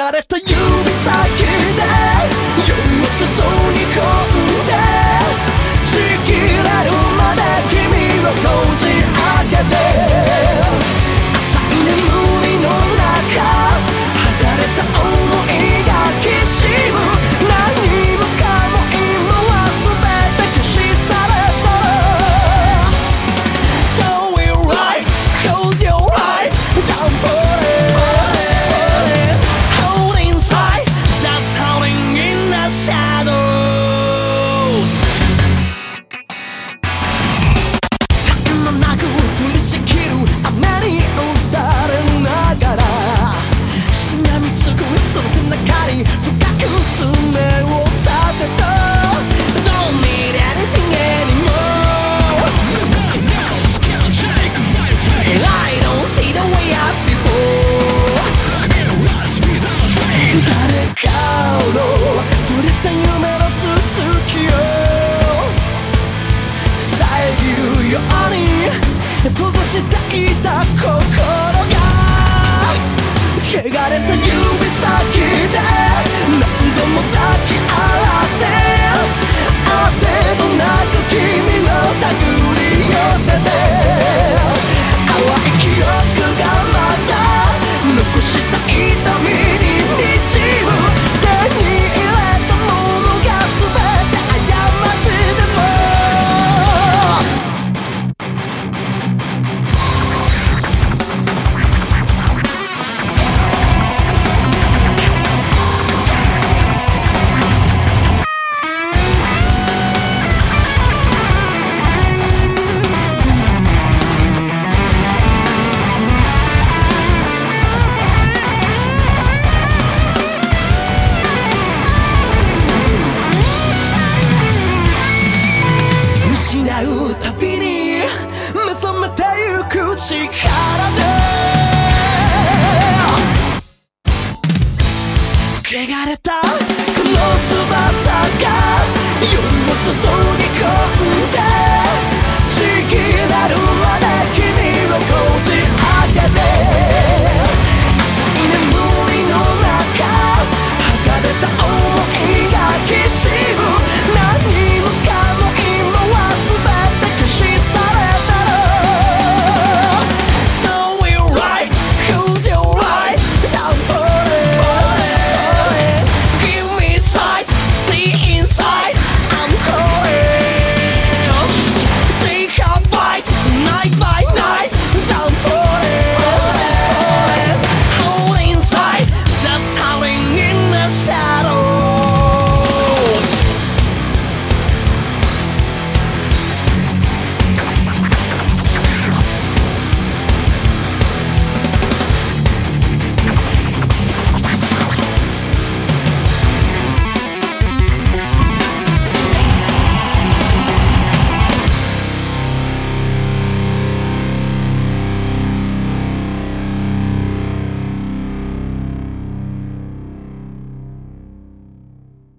汚れた指先で夜を注ぎ込んでちぎれるまで君をこじ開けて浅い眠りの中剥がれた想いがきしむ何もかも今は全て消し去れた So we rise, close your eyes, down for shadows 絶え間なく降りしきる雨に打たれながらしがみつくその背中に深く爪を立てた Don't need anything anymore I don't see the way as before 誰かの触れた夢の続きを遮るように閉ざしていた心が汚れた指先で何度も抱き合ってあてどなく君の手繰り寄せて淡い記憶がまた残した痛みに滲む手に入れたものが全て過ちでも失うたびに目覚めてゆく力